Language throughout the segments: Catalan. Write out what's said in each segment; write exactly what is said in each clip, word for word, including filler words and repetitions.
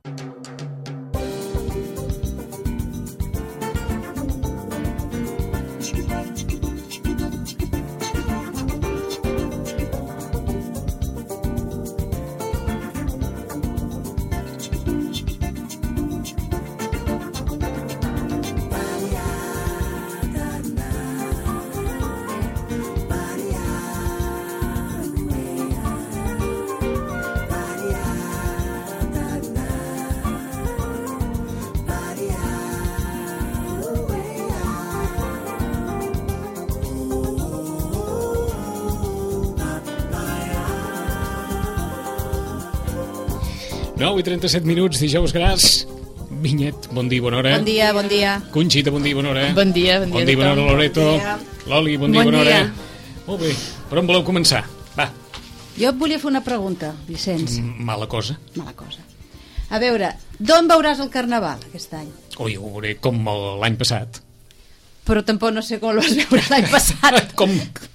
nou i trenta-set minuts, dijous gras. Vinyet, bon dia, bona hora. Bon dia, bon dia. Conxita, bon dia, bona hora. Bon dia, bon dia. Bon dia, bona hora, Loreto. Loli, bon dia, Bon bona hora. dia. Molt bé, per on voleu començar? Va. Jo et volia fer una pregunta, Vicenç. M- Mala cosa. Mala cosa. A veure, d'on veuràs el Carnaval aquest any? Ui, ho veuré com l'any passat. Però tampoc no sé com el vas veure l'any passat. Com?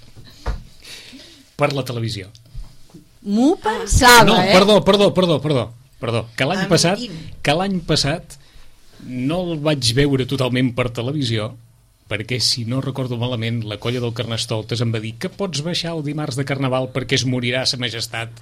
Per la televisió. M'ho pensava, No, eh? perdó, perdó, perdó, perdó. Perdó, que l'any passat, que l'any passat no el vaig veure totalment per televisió, perquè, si no recordo malament, la colla del Carnestoltes em va dir que pots baixar el dimarts de Carnaval perquè es morirà sa majestat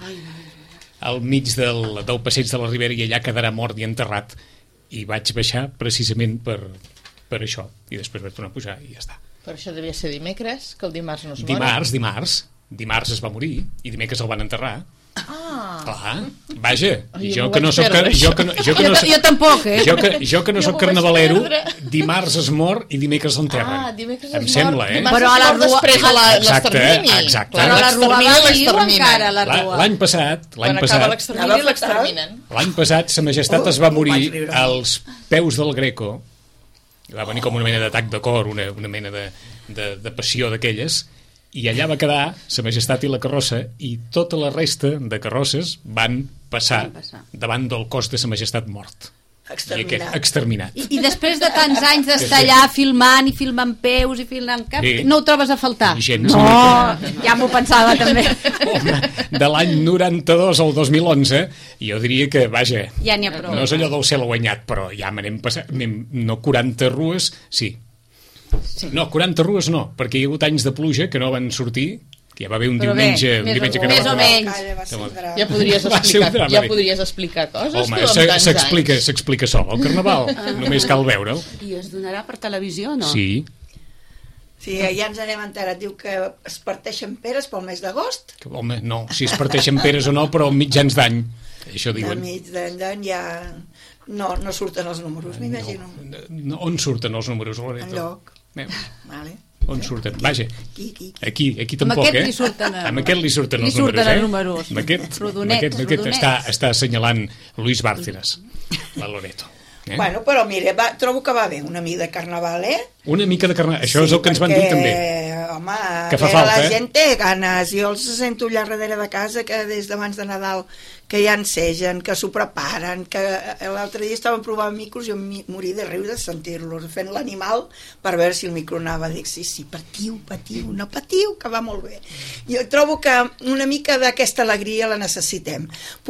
al mig del, del passeig de la Ribera i allà quedarà mort i enterrat. I vaig baixar precisament per, per això. I després vaig tornar a pujar i ja està. Però això devia ser dimecres, que el dimarts no es mor. Dimarts, dimarts. Dimarts es va morir i dimecres el van enterrar. Ah. Clar, vaja, Ai, jo jo que m'ho no vaig soc perdre, jo que no, jo que no, Jo, jo tampoc, eh? jo que, jo que no Jo soc m'ho vaig carnavalero, perdre. dimarts es mor i dimecres l'enterren. Ah, dimecres em es sembla, mor, eh? dimarts Però es a la mor rua- després de la- Exacte, l'extermini. exacte. Clar, Però la rua l'extermini va viu l'exterminen. encara, la La- rua. L'any passat, l'any Quan acaba passat, l'extermini l'exterminen. l'any passat sa majestat es va Oh, morir vaig riure. als peus del Greco. Va venir com una mena d'atac de cor, una, una mena de, de, de passió d'aquelles, i allà va quedar sa majestat i la carrossa, i tota la resta de carrosses van passar, Van passar. davant del cos de sa majestat mort. Exterminat. I aquest, exterminat. I, I després de tants anys d'estar allà filmant i filmant peus i filmant cap, Sí. no ho trobes a faltar? Gens. No, ja m'ho pensava també. Home, de l'any noranta-dos al dos mil onze, jo diria que, vaja, Ja n'hi ha prou. no és allò del cel guanyat, però ja me n'hem passat, anem- no quaranta rues, sí. Sí. No, quaranta rues no, perquè hi ha hagut anys de pluja que no van sortir, que ja va haver un Però bé, diumenge, un més diumenge o- que no més va o acabar. menys. Calla, va ser un drama. Ja podries Va ser un explicar, drama, ja bé. podries explicar coses, Home, tu, amb se- tants s'explica anys. s'explica sol, el Carnaval, només cal veure'l. I es donarà per televisió o no? Sí, Sí, ja ens n'hem enterat. Diu que es parteixen peres pel mes d'agost. que, home, no, si es parteixen peres o no, però mitjans d'any, això De diuen. mig d'any d'any ja no, no surten els números, m'imagino. No, on surten els números, Loreto? Enlloc. Eh, Vale. On surten? Vaja, Aquí, aquí, aquí. aquí, aquí Amb tampoc, aquest eh? li surten, eh? Amb aquest li surten Li els surten números, eh? els números. Amb aquest, amb Rodonets, aquest, amb aquest rodonets. està, està assenyalant Luis Bárcenas, la Loreto. Eh? Bueno, però mira, va, trobo que va bé una mica de carnaval, eh? Una mica de carnaval, això és el que ens van dir també. Home, Que fa que falta, la eh? gent té ganes. Jo els sento allà darrere de casa que des d'abans de Nadal que ja ensegen, que s'ho preparen, que l'altre dia estaven provant micros i jo mi- moria de riure de sentir-los, fent l'animal per veure si el micro anava. Dic, sí, sí, patiu, patiu, no patiu, que va molt bé. Jo trobo que una mica d'aquesta alegria la necessitem.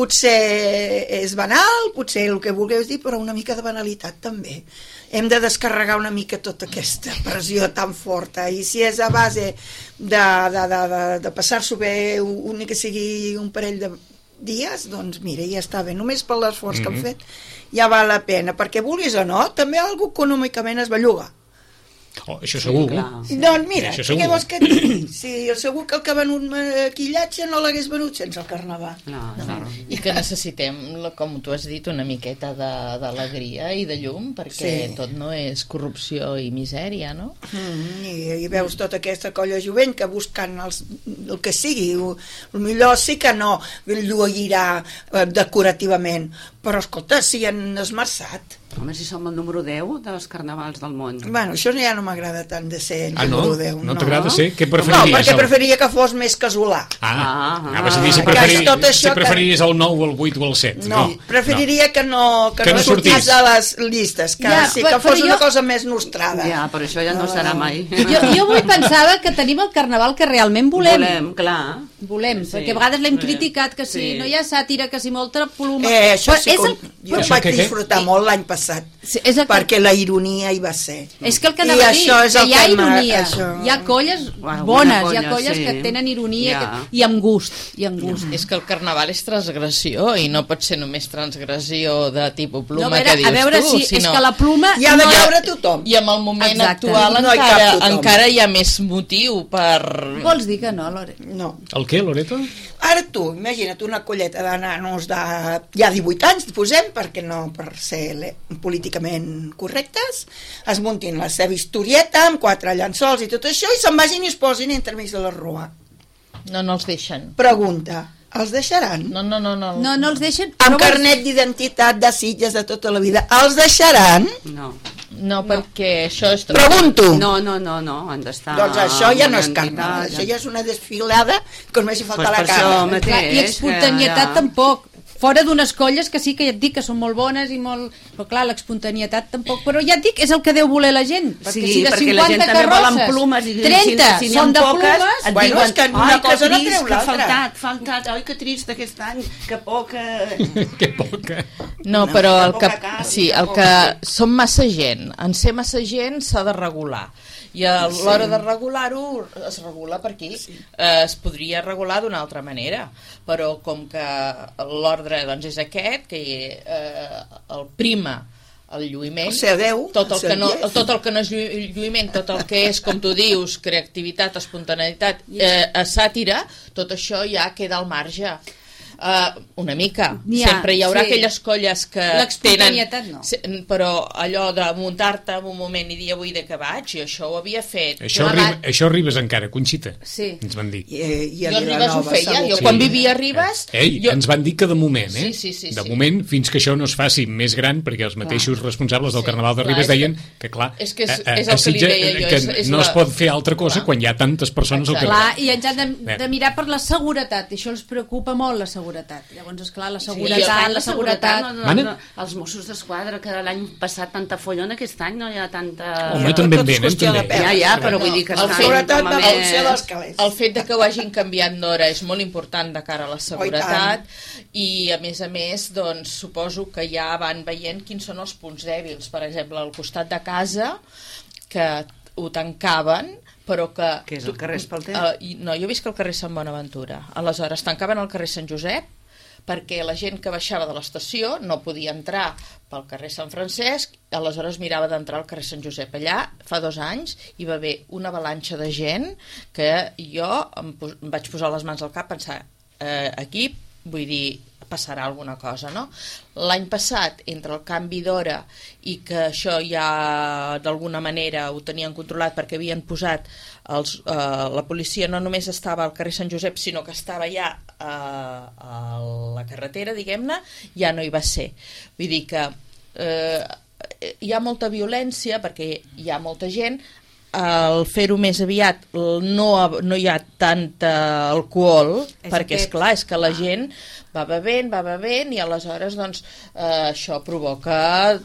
Potser és banal, potser el que vulgueu dir, però una mica de banalitat també. Hem de descarregar una mica tota aquesta pressió tan forta, i si és a base de, de, de, de, de passar-s'ho bé, un, ni que sigui un parell de dies, doncs mira, ja està bé, només per l'esforç mm-hmm. que han fet ja val la pena, perquè vulguis o no també algú econòmicament es belluga. Oh, això segur. clar. Sí. Doncs mira, Això què segur. vols que et digui? Sí, segur que el que ha venut maquillatge no l'hagués venut sense el carnaval. No, no. I que necessitem, la- com tu has dit, una miqueta de- d'alegria i de llum, perquè Sí. tot no és corrupció i misèria, no? Mm, i, i veus tota aquesta colla jovent que buscant els, el que sigui, el, el millor sí que no lluirà eh, decorativament, però escolta, si han esmerçat. Home, si som el número deu dels carnavals del món. Bueno, això ja no m'agrada tant de ser el Ah, no? número deu. No t'agrada ser? Què No, preferiries? perquè El- preferiria que fos més casolà. Ah, Ah, anaves a dir si ah, preferiries, que és tot això si que- preferiries el nou, el vuit o el set. No, No, preferiria que no, que Que no, no sortís sortís. a les llistes, que, Ja, sí, però- que fos però una jo- cosa més nostrada. Ja, però això ja no, No, serà no. mai. Jo, jo avui pensava que tenim el carnaval que realment volem. Volem, clar. Volem, Sí, perquè a vegades l'hem sí. criticat, que si Sí. no hi ha sàtira, que si molt trapoloma. Eh, això Però sí és que- el, Jo em vaig disfrutar que... molt l'any passat, sí, és el perquè que... la ironia hi va ser. És que el que anava a dir, que hi ha ironia, això... hi ha colles bueno, bones, colla, hi ha colles sí. que tenen ironia ja. que... i amb gust. I amb gust. És que el carnaval és transgressió i no pot ser només transgressió de tipus pluma, no, a veure, que dius a veure, tu, sí, sinó... és que la pluma... Hi ha de no... caure tothom. I amb el moment Exacte. actual no encara, encara hi ha més motiu per... Vols dir que no, Lore? No. El què, Loreto? Ara tu, imagina't una colleta de nanos de ja divuit anys, posem, perquè no per ser le... políticament correctes, es muntin la seva historieta amb quatre llençols i tot això i se'n vagin i es posin entremig de la rua. No, no els deixen. Pregunta, els deixaran? No, no, no. No, no, no els deixen... Amb carnet d'identitat de Sitges de tota la vida, els deixaran? No. No, perquè això és... Pregunto. No, no, no, no, han d'estar... Doncs això ja no és carnaval, això ja és una desfilada que només hi falta pues la cara. Mateix, I espontanietat ja... tampoc. Fora d'unes colles que sí que ja et dic que són molt bones i molt... Però clar, l'espontanietat tampoc... Però ja et dic, és el que deu voler la gent. Perquè sí, si de perquè la gent també vol amb plumes i trenta si, si són de poques, plumes... et bueno, diuen, és que una cosa no trist, treu que l'altra. faltat, faltat, oi, que trist aquest any, que poca... que poca... No, però el que, carn, sí, el que som massa gent, en ser massa gent s'ha de regular. I a l'hora de regular-ho es regula per aquí. Sí. Eh, es podria regular d'una altra manera, però com que l'ordre doncs, és aquest, que eh, el prima el lluïment, o sigui, Déu, tot, el que no, tot el que no és lluïment, tot el que és, com tu dius, creativitat, espontaneïtat, eh, sàtira, tot això ja queda al marge. Uh, una mica, ha, sempre hi haurà sí. aquelles colles que l'espontanietat tenen, no. se, però allò de muntar-te en un moment i dir avui de què vaig, i això ho havia fet això, arriba, això arribes encara, Conxita, sí. ens van dir. I, i jo a Ribes ho feia, jo sí. quan vivia a Ribes Ei, jo... ens van dir que de moment, eh? sí, sí, sí, de sí. moment, fins que això no es faci més gran, perquè els mateixos clar. responsables del sí, Carnaval de clar, Ribes deien que, que clar, és, que és, a, a, és el que li deia jo, que és, és no la... es pot fer altra cosa clar. quan hi ha tantes persones al carrer. Clar, i ens han de, de mirar per la seguretat, i això els preocupa molt, la seguretat. Llavors, esclar, la seguretat, sí, la seguretat... No, no, no, els Mossos d'Esquadra, que l'any passat tanta follona, aquest any no hi ha tanta... Home, també en venen, també. Ja, ja, però vull dir que el estan... seguretat com a va més... El fet de que ho hagin canviat d'hora és molt important de cara a la seguretat i, a més a més, doncs, suposo que ja van veient quins són els punts dèbils. Per exemple, al costat de casa, que ho tancaven, però que... Que és el carrer Espalter? Uh, no, jo he vist que el carrer Sant Bonaventura. Aleshores, tancaven el carrer Sant Josep, perquè la gent que baixava de l'estació no podia entrar pel carrer Sant Francesc, aleshores mirava d'entrar al carrer Sant Josep. Allà, fa dos anys, hi va haver una avalanxa de gent que jo em, pos em vaig posar les mans al cap, pensar, eh, aquí, vull dir, passarà alguna cosa, no? L'any passat, entre el canvi d'hora i que això ja d'alguna manera ho tenien controlat perquè havien posat els, eh, la policia no només estava al carrer Sant Josep, sinó que estava ja eh, a la carretera, diguem-ne, ja no hi va ser. Vull dir que eh, hi ha molta violència perquè hi ha molta gent, al fer-ho més aviat no, no hi ha tanta alcohol, és perquè és clar, és que la gent va bevent, va bevent i aleshores doncs, eh, això provoca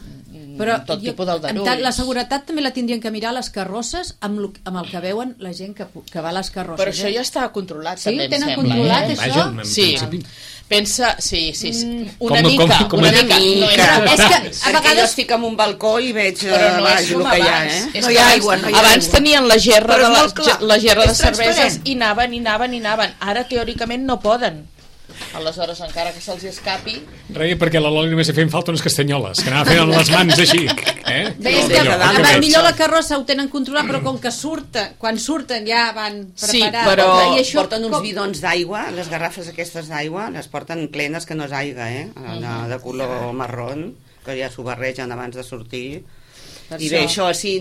però tot jo, tipus d'aldarulls. La seguretat també la tindrien que mirar les carrosses amb, lo, amb el que veuen la gent que, que va a les carrosses. Però això eh? ja està controlat, sí, també, em tenen sembla. Controlat, eh? això? Vaja, sí. principi. Pensa, sí, sí, sí. Mm. Una com, mica, com, com una una mica. mica. No és, és que a Perquè vegades jo estic en un balcó i veig però no baix, és com el que hi ha, abans. eh? És No hi ha abans, aigua, no hi ha abans aigua. tenien la gerra Però de, és la, molt clar, la gerra de és cerveses transparent. i anaven, i anaven, i anaven. Ara, teòricament, no poden. Aleshores, encara que se'ls escapi... Reia perquè la Loli només feien falta unes castanyoles, que anava fent amb les mans així. Eh? Bé, és que, a veure, millor la carrossa ho tenen controlat, però com que surten, quan surten ja van preparats. Sí, però... I això porten uns com... bidons d'aigua, les garrafes aquestes d'aigua, les porten plenes, que no és aigua, eh? De, de color marrón, que ja s'ho barregen abans de sortir. Per I això. Bé, això, si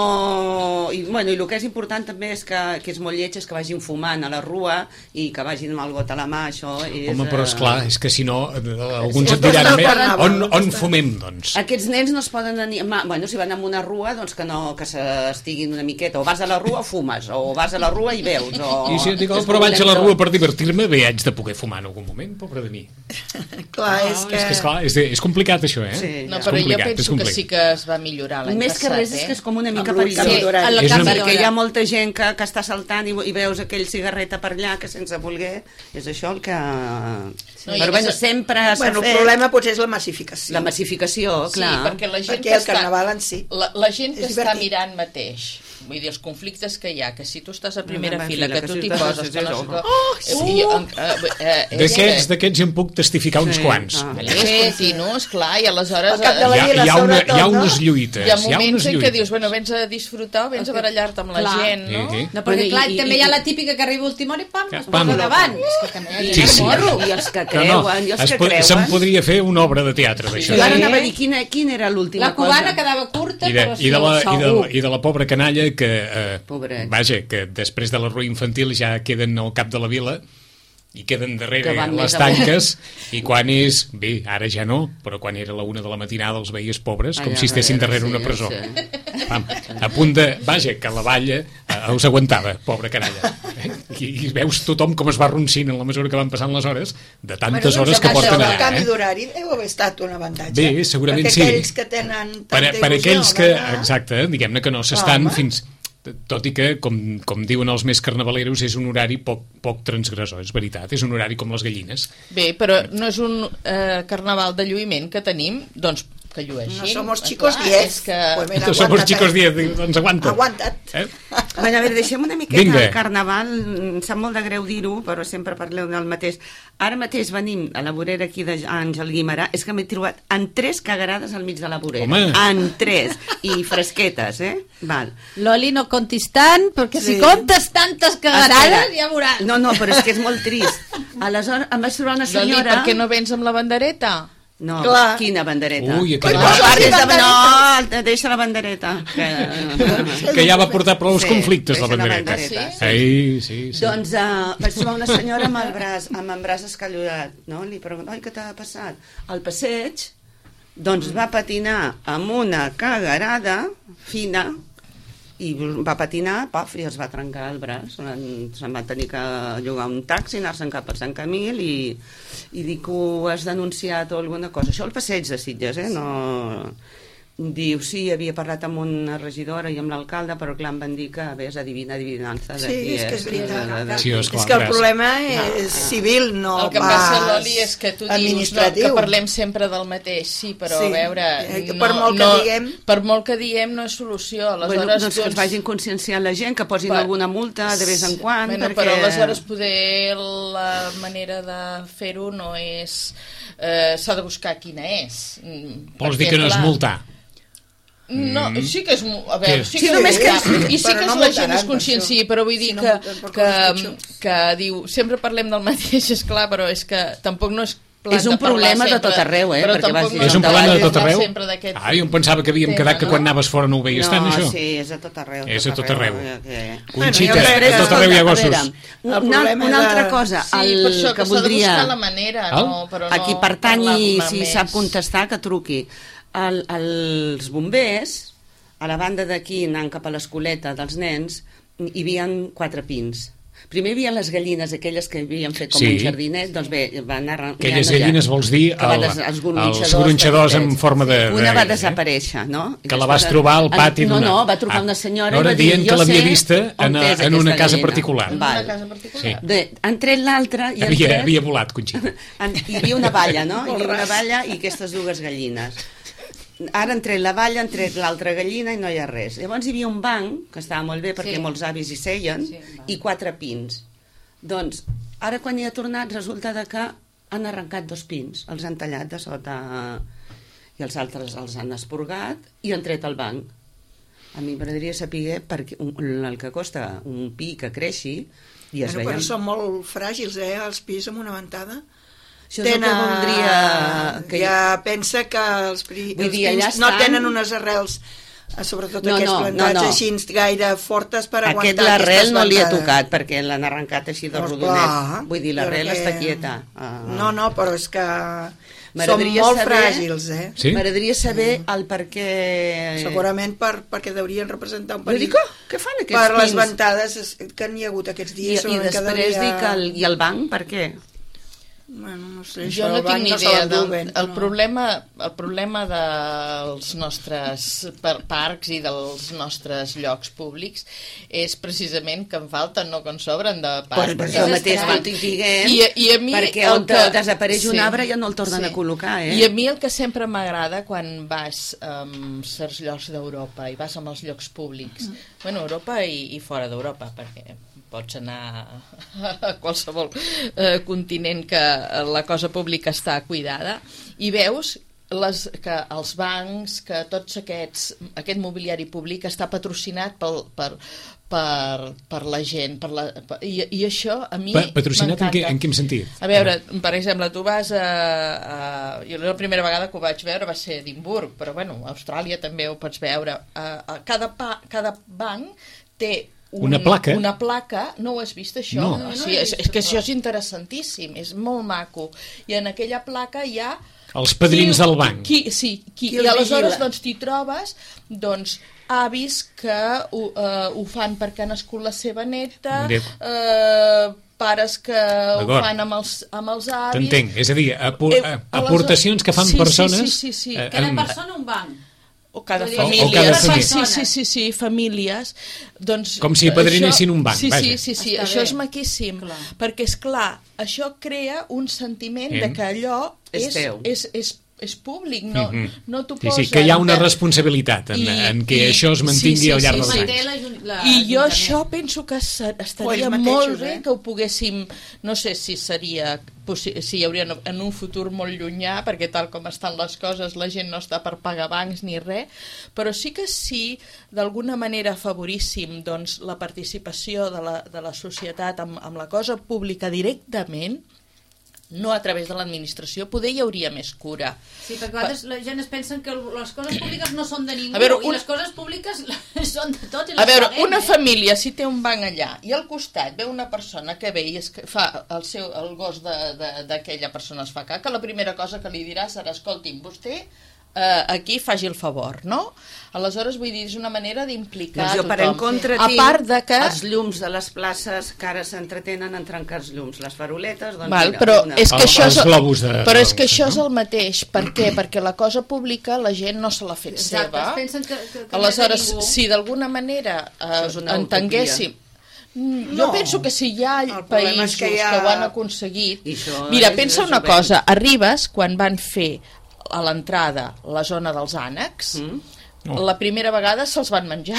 no... I, bueno, i el que és important també és que, que és molt lleig, és que vagin fumant a la rua i que vagin amb el got a la mà, això és... Home, però esclar, és que si no, alguns et diran, on, on fumem, doncs? Aquests nens no es poden animar... Bueno, si van a una rua, doncs que no, que s'estiguin una miqueta. O vas a la rua o fumes, o vas a la rua i veus, o... I si et dic, oh, però vaig a la rua per divertir-me, bé, haig de poder fumar en algun moment, pobre de mi. Clar, és que... És que, esclar, és, és complicat, això, eh? Sí, no, és però jo complicat, penso que sí que es va millorar l'any més que res és que és com una mica l'ull perillós. sí, a És una- Perquè hi ha molta gent que, que està saltant i, i veus aquell cigarreta per allà que sense voler, és això el que... No, i Però a bueno, més- sempre s'ha Bueno, el fet problema potser és la massificació. la massificació, clar. Sí, perquè la gent Perquè que el carnaval en si la, la gent que és està divertit. mirant mateix, vull dir, els conflictes que hi ha, que si tu estàs a primera Primera fila, fila, que que tu si t'hi estàs- poses, sí, que no sí, sé sí. què... Eh, i, eh, eh, és D'aquests, que- d'aquests en puc testificar uns Sí, quants. ah. Allò és continu, esclar, i aleshores... Al cap de la Hi ha, vila, hi ha, una, sobretot, hi ha no? unes lluites. Hi ha hi ha moments unes en què lluites. dius, bueno, vens a disfrutar o vens a barallar-te amb la Clar. gent, no? Sí, sí. No, perquè Bueno, clar, i- també i- hi ha la típica que arriba a última hora i pam, Que es pam. posa davant. És que també hi ha Sí, gent sí. morro. I els que Que creuen, no, i els es que po- se'n creuen... podria fer una obra de teatre d'això. Jo ara anava a dir quina, quina era l'última La cosa. cubana quedava curta, I de, però i, de la, i, de, segur. I de la pobra canalla que, eh, Pobret. vaja, que després de la rua infantil ja queden al cap de la vila i queden darrere Que van les més amunt. tanques i quan és, bé, ara ja no, però quan era la una de la matinada els veies pobres com Allà si estessin darrere, darrere una sí, presó. sí. Pam, a punt de, vaja, que la valla eh, us aguantava, pobra canalla. I, I veus tothom com es va roncint en la mesura que van passant les hores, de tantes hores que això, porten El allà. canvi Eh? d'horari deu haver estat un avantatge. Bé, segurament perquè sí. aquells que tenen Per, tanta per il·lusió aquells que, d'anar- exacte, diguem-ne que no s'estan Home. fins... Tot i que, com, com diuen els més carnavaleros, és un horari poc, poc transgressor, és veritat, és un horari com les gallines. Bé, però no és un eh, carnaval de lluïment que tenim, doncs que llueixin. No somos Clar, chicos diez. és que... Pues mira, No som els aguanta't, xicos eh? diez, doncs aguanta. Aguanta't. Eh? Bueno, a veure, deixem una miqueta Vinga. el carnaval, em sap molt de greu dir-ho, però sempre parleu del mateix. Ara mateix venim a la vorera aquí d'Àngel Guimarà, és que m'he trobat en tres cagarades al mig de la vorera. Home. En tres, i fresquetes, eh? Val. L'Oli no contis tant, perquè si Sí. comptes tantes cagarades Espera. ja veuràs. No, no, però és que és molt trist. Aleshores em vaig trobar una Loli, senyora... per què no vens amb la bandereta? No, Clar. quina bandereta? Ui, no, aquella Ui, parlis de... bandereta. no, deixa la bandereta. Que... Que ja va portar prou Sí, conflictes, la deixa la bandereta. bandereta, sí. Sí, sí, sí. Doncs uh, vaig trobar una senyora amb el braç, amb el braç escallodat, no? Li pregunto, oi, què t'ha passat? Al passeig, doncs va patinar amb una cagarada fina, i va patinar, paf, i es va trencar el braç. Se'n va tenir que llogar un taxi, anar-se'n cap a Sant Camil i, i dir que ho has denunciat o alguna cosa. Això al passeig de Sitges, eh? No... Diu, sí, havia parlat amb una regidora i amb l'alcalde, però clar, em van dir que ves adivina, adivinança de Sí, qui és que és veritat. Sí, és, esclar, que el gràcies. problema és civil, no El que pas passa, Loli, és que tu dius no, administratiu. que parlem sempre del mateix, sí, però Sí. a veure... Eh, No, per molt que no, diguem- Per molt que diem no és solució. Aleshores, Bueno, doncs que es vagin conscienciant la gent, que posin Va- alguna multa de vez en quan, bueno, perquè... però aleshores poder la manera de fer-ho no és... Eh, s'ha de buscar quina és. Mm, Vols perquè, dir que no és clar, multar? No, Mm. sí que és... mu- A veure, Sí. sí, Sí, que només que- I sí però que no és la gent multaran es per consciencia, això. però vull dir Si no que, multen per que, coses pitjors. que diu... Sempre parlem del mateix, és clar, però és que tampoc no és plat És un de parlar problema de sempre, tot arreu, eh, però perquè tampoc vagi- no És un hem de problema de tot parlar arreu? sempre d'aquest Ah, jo em pensava que havíem tema, quedat que no? quan anaves fora no ho veies tant, no, això. sí, és a tot arreu. És a tot arreu. ja que- Conxita, Bueno, jo crec a tot que- arreu hi ha A gossos. veure, El una, problema una de- altra cosa, Sí, el per això que que s'ha de voldria... buscar la manera, no, però a qui no pertanyi, parlar-ne si més. sap contestar, que truqui. El, els bombers, a la banda d'aquí, anant cap a l'escoleta dels nens, hi havia quatre pins. Primer hi havia les gallines, aquelles que havien fet com Sí. un jardinet, doncs bé, van anar... Aquelles anant allà. gallines vols dir Que va el- des- els els gronxadors gronxadors en petitets. forma de- Una de- va eh? desaparèixer, no? I Que la després- vas trobar al pati No, d'una- no, va trucar Ah. una senyora No, i va ara dir, dient que jo l'havia sé vista on en- és en una aquesta casa gallina. particular. En Val. una casa particular. Sí. Bé, han tret l'altra i han Havia, tret... havia volat, Conxita. En- Hi havia una valla, no? Hi havia una valla i aquestes dues gallines. Ara han tret la valla, han tret l'altra gallina i no hi ha res. Llavors hi havia un banc, que estava molt bé perquè Sí. molts avis hi seien, Sí, un banc. i quatre pins. Doncs, ara quan hi ha tornat, resulta de que han arrencat dos pins, els han tallat de sota i els altres els han esporgat i han tret el banc. A mi m'agradaria saber perquè un, el que costa un pi que creixi i es Bueno, però veien... són molt fràgils, eh, els pis amb una ventada. Això és el que voldria... Que... Ja pensa que els, pri... Vull els dir, allà pins no estan- tenen unes arrels, eh, sobretot No, aquests no, plantats no, no. així gaire fortes per aguantar Aquest l'arrel aquestes no li ha ventades. tocat perquè l'han arrencat així de Doncs rodonet. clar, Vull dir, l'arrel perquè- està quieta. Uh, No, no, però és que són M'agradaria molt saber- fràgils, eh? Sí? M'agradaria saber el per què... Segurament per, perquè deurien representar un Vull dir, perill. què, què fan aquests Per les pins? ventades es- que n'hi ha hagut aquests I, dies. i segurament que després deuria- dir que el, i el banc, per què? Bueno, no sé, jo no tinc ni no idea del, el, el, no. problema, el problema dels nostres parcs i dels nostres llocs públics és precisament que en falten, no que en sobren de parcs. Pues, el mateix que ho diguem, I, i a mi perquè on que, desapareix sí, un arbre ja no el tornen sí. a col·locar, eh? I a mi el que sempre m'agrada quan vas a um, certs llocs d'Europa i vas amb els llocs públics, mm. bueno, Europa i, i fora d'Europa, perquè pots anar a qualsevol eh, continent que la cosa pública està cuidada, i veus les, que els bancs, que tots aquests, aquest mobiliari públic està patrocinat pel, per, per, per la gent, per la, per, i, i això a mi pa, patrocinat en, què, en quin sentit? A veure, per exemple, tu vas a, a... Jo la primera vegada que ho vaig veure va ser a Edimburg, però bueno, a Austràlia també ho pots veure. A, a cada, pa, cada banc té Un, una placa? Una placa, no ho has vist això? No. No, no sí, és, és que això és interessantíssim, és molt maco. I en aquella placa hi ha... Els padrins qui, del banc. Qui, sí, qui, qui i aleshores doncs, t'hi trobes doncs, avis que ho, uh, ho fan perquè ha nascut la seva neta, eh, pares que ho fan amb els, amb els avis... T'entenc, és a dir, apor, eh, aportacions que fan sí, persones... Sí, sí, sí, sí. Eh, cada en... persona un banc. O cada dir, família. O cada família. Sí, sí, sí, sí, famílies. Doncs, com si padrinessin un banc, sí, vaja. Sí, sí, sí, Està això bé. És maquíssim. Clar. Perquè, és clar, això crea un sentiment eh? de que allò és, és, és, és, és públic, no, mm -hmm. no t'ho posen... Sí, sí, que hi ha una responsabilitat en, I, en que i, això es mantingui sí, sí, al llarg sí, dels sí, anys. La, la, I jo això penso que estaria mateixos, molt bé eh? que ho poguéssim, no sé si seria si hi hauria en un futur molt llunyà, perquè tal com estan les coses la gent no està per pagar bancs ni res, però sí que sí d'alguna manera afavoríssim doncs, la participació de la, de la societat amb, amb la cosa pública directament, no a través de l'administració, poder hi hauria més cura. Sí, perquè a vegades la gent es pensa que les coses públiques no són de ningú, veure, i un... les coses públiques són de tots i les A veure, paguem, una eh? família, si té un banc allà i al costat ve una persona que ve i es fa el, seu, el gos d'aquella persona es fa caca, la primera cosa que li dirà serà, escolti'm, vostè eh, aquí faci el favor, no? Aleshores, vull dir, és una manera d'implicar doncs jo, per en contra, a part de que... els llums de les places que ara s'entretenen en trencar els llums, les faroletes, doncs Val, mira, però una... és que el, això és, globus de, però és que globus, això no? és el mateix. Per què? Perquè la cosa pública la gent no se l'ha fet Exacte, seva. es pensen que, que, que Aleshores, no és de si d'alguna manera eh, entenguéssim... No. Jo penso que si hi ha països que, ha... que ho han aconseguit... Mira, pensa una cosa, arribes quan van fer a l'entrada la zona dels ànecs, mm. oh. la primera vegada se'ls van menjar.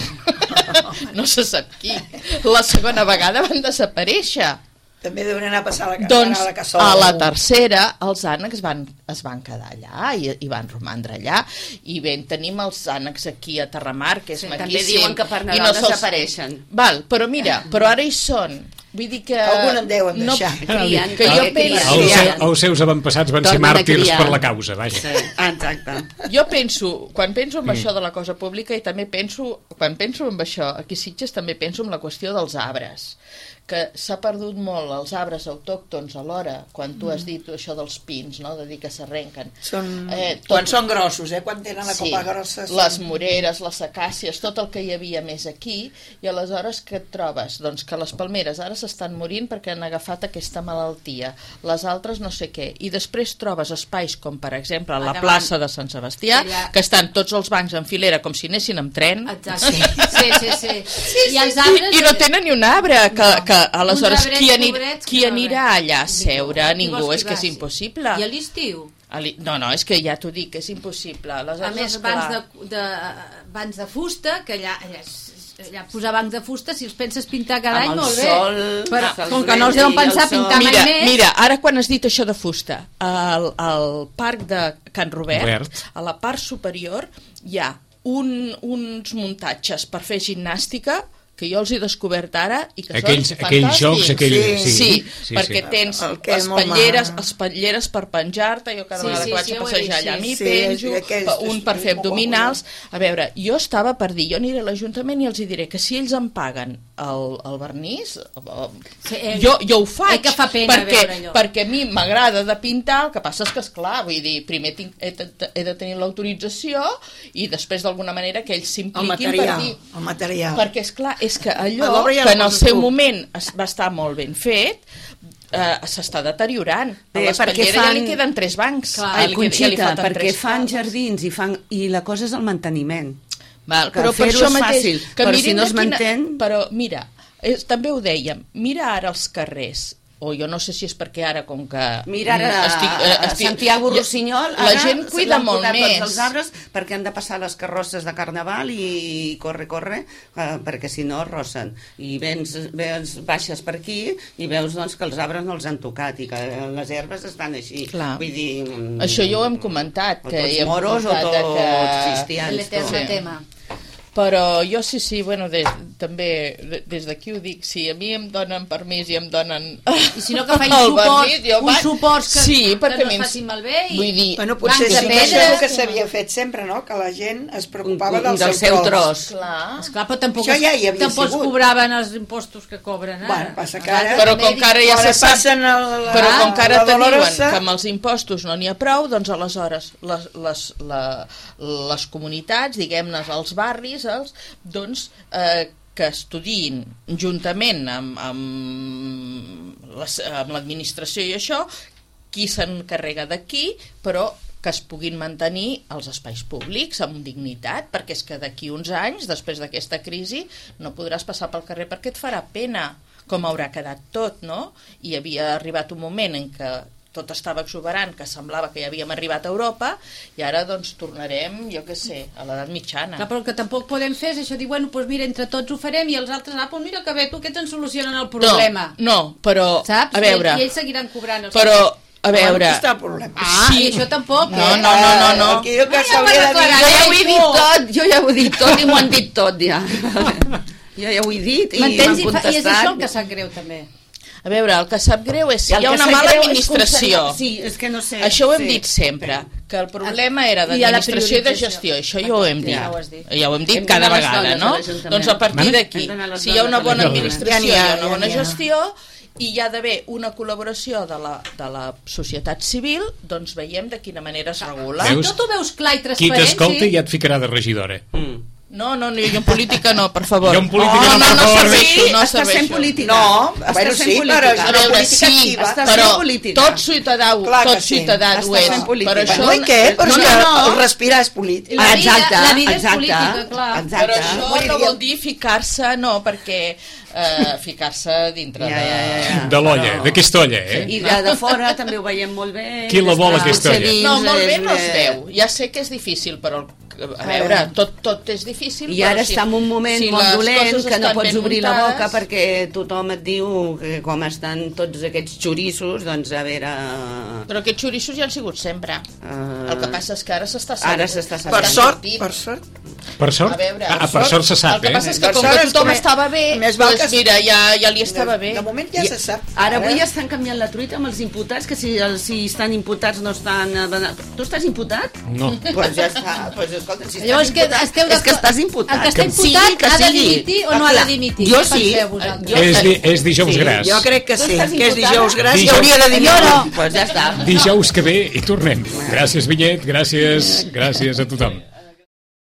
No se sap qui. La segona vegada van desaparèixer. També deuen anar a passar la, doncs, a la cassola. A la tercera, els ànecs van, es van quedar allà i, i van romandre allà. I bé, tenim els ànecs aquí a Terramar, que és sí, maquíssim. També diuen que per Nadal no desapareixen. Val, però mira, però ara hi són. Vull dir que... Algun en deuen deixar. No, crien, que jo penso... Els, els seus avantpassats van ser màrtirs per la causa, vaja. Sí, exacte. Jo penso, quan penso en mm. això de la cosa pública, i també penso, quan penso en això, aquí a Sitges també penso en la qüestió dels arbres, que s'ha perdut molt els arbres autòctons alhora, quan tu has dit això dels pins, no? De dir que s'arrenquen. Són... Eh, tot... Quan són grossos, eh? Quan tenen la sí, copa grossa. Són... Les moreres, les acàcies, tot el que hi havia més aquí, i aleshores què et trobes? Doncs que les palmeres ara s'estan morint perquè han agafat aquesta malaltia, les altres no sé què, i després trobes espais com per exemple la plaça de Sant Sebastià, allà... que estan tots els bancs en filera com si anessin amb tren. Exacte, sí, sí, sí. sí, I, els arbres... I, I no tenen ni un arbre, que, no. que aleshores qui, anir, qui anirà allà a seure? Ningú, és que és impossible. I a l'estiu? No, no, és que ja t'ho dic, és impossible. Aleshores, a més, bancs de, de, bancs de fusta, que allà, allà, allà posar bancs de fusta, si els penses pintar cada any, molt bé. Sol, però com que no els deuen pensar pintar mira, mai més... Mira, ara quan has dit això de fusta, al, al parc de Can Robert, Robert, a la part superior, hi ha un, uns muntatges per fer gimnàstica que jo els he descobert ara i que aquells, són aquells fantàstics. jocs, aquell... sí, sí, sí, sí, perquè sí. tens espatlleres, les espatlleres per penjar-te, jo cada sí, vegada sí, que vaig sí, a passejar allà m'hi sí, penjo, sí, un per fer abdominals. A veure, jo estava per dir, jo aniré a l'Ajuntament i els hi diré que si ells em paguen el, el vernís, sí, eh, jo, jo ho faig, que fa pena perquè, perquè a mi m'agrada de pintar, el que passa és que, esclar, vull dir, primer tinc, he, de, he de tenir l'autorització i després d'alguna manera que ells s'impliquin per dir... El material. Perquè, esclar, és que allò que en el seu moment es va estar molt ben fet, eh, s'està deteriorant. A Bé, perquè l'Espatllera ja fan- li queden tres bancs. Clar. Ja Ai, li, Conxita, ja li falten perquè tres fan cases. jardins i, fan, i la cosa és el manteniment. Val, que però per fer-ho això és mateix, fàcil, que però mirin si no de es quina- mantén- Però mira, és, també ho dèiem, mira ara els carrers, o jo no sé si és perquè ara com que... Mira ara, estic, eh, estic, Santiago Rossinyol, la ara gent se cuida l'han molt posat més. tots els arbres perquè han de passar les carrosses de Carnaval i corre, corre, eh, perquè si no rossen. I vens, vens, baixes per aquí i veus doncs, que els arbres no els han tocat i que les herbes estan així. Clar. Vull dir... mm, Això ja ho hem comentat. o que tots hi hem moros o portat de tots que- cristians. El eterno Sí. tema. Però jo sí, sí, bueno, des, també de- des d'aquí ho dic, si a mi em donen permís i em donen I si no que facin el suports, permís, jo uns vaig- suports que, sí, que perquè no a mi es ens- facin malbé i... Vull dir, Bueno, potser Blancs sí de que és pedra, el que com- s'havia fet sempre, no? Que la gent es preocupava Del del, seu tros. clar. Esclar, però tampoc, Això ja hi havia tampoc sigut. cobraven els impostos que cobren ara. Bueno, passa que ara... Però com que ara ja Ara se sap... passen el, la, Però com que ara la te diuen Dolorosa, que amb els impostos no n'hi ha prou, doncs aleshores les, les, la, les comunitats, diguem-ne, els barris, els, doncs eh, que estudiïn juntament amb, amb, les, amb l'administració i això, qui s'encarrega d'aquí, però que es puguin mantenir els espais públics amb dignitat, perquè és que d'aquí uns anys, després d'aquesta crisi, no podràs passar pel carrer perquè et farà pena com haurà quedat tot, no? I havia arribat un moment en què tot estava exuberant, que semblava que ja havíem arribat a Europa, i ara doncs tornarem, jo què sé, a l'edat mitjana. Clar, però el que tampoc podem fer és això, dir, bueno, doncs mira, entre tots ho farem i els altres, ah, doncs mira que bé, tu aquests ens solucionen el problema. No, no, però, Saps? a veure, I, I ells seguiran cobrant els... però, a bueno, veure... aquí està el problema. Ah, sí. i això tampoc, No, eh? no, no, no, no. Aquí el que Ah, ja s'hauria de dir... m'arreglarà. Jo ja ho he tu. dit tot, jo ja ho he dit tot i m'ho han dit tot ja. Jo ja ho he dit i m'han M'entens? I, fa- contestat. I és això el que sap greu, també. A veure, el que sap greu és si I el hi ha que una sap mala greu és administració. com se- Sí, és que no sé. Això ho hem sí. dit sempre, que el problema era I a la d'administració i de priorització. gestió. Això ja ho hem dit. Ja ho has dit. Ja ho hem dit Hem cada donat les vegada, dones no? a l'Ajuntament. Doncs a partir Vale. d'aquí, Hem donat les si hi ha una dones a bona l'Ajuntament. administració, Ja n'hi hi ha, ha una ja bona n'hi ha. gestió, i hi ha d'haver una col·laboració de la, de la societat civil, doncs veiem de quina manera es regula. Veus? Si tot ho veus clar i Qui transparent, t'escolta sí. ja et ficarà de regidora. Mm. No, no, no, jo en política no, per favor. Jo en política no, no, no, per no favor. serveixo, no Estàs fent serveixo. política. No, Estàs bueno, fent sí, política. però és A una veure, política sí, activa. Estàs però fent política. tot ciutadà, Clar que tot sí. ciutadà ho Estàs és. fent política. Però això, Bueno, i què? Però no, és no, que no, el respirar és polític. La vida- exacte, la vida és exacte, política, clar. Exacte. però això Vull dir, no jo- vol dir ficar-se, no, perquè eh, ficar-se dintre Ja, de... ja, ja, ja. De l'olla, Però- d'aquesta olla, eh? I de, de fora també ho veiem molt bé. Qui la vol, Després, aquesta olla? dins No, molt bé és no es més- veu. Ja sé que és difícil, però a veure, tot, tot és difícil. I però ara si- està en un moment si molt les dolent coses que no estan pots ben obrir la muntades- boca perquè tothom et diu que com estan tots aquests xorissos, doncs a veure... Però aquests xorissos ja han sigut sempre. Uh, El que passa és que ara s'està Ara s'està sabent. Per sort, sortint. per sort. Per sort? A veure, ah, per sort se sap, El que passa eh? és que Per com sort que és tothom com- estava bé, més val doncs que- mira, ja, ja li estava bé. De moment ja se sap. Ara avui ja estan canviant la truita amb els imputats, que si, els, si estan imputats no estan... eh, Tu estàs imputat? No. Doncs ja està. Pues, escolta, si estàs Llavors, que imputat, esteu és que estàs imputat. El que està Que imputat sigui, que ha de sigui. dimitir o Ah, no ha clar. de dimitir? Jo Què sí. penseu vosaltres? Jo És, sí. di, és dijous Sí, gras. Jo crec que Tu sí, estàs que és imputada? dijous gras i Dijous. hauria de dir Jo no. Pues ja està. Dijous que ve i tornem. Gràcies, Vinyet, gràcies, gràcies a tothom.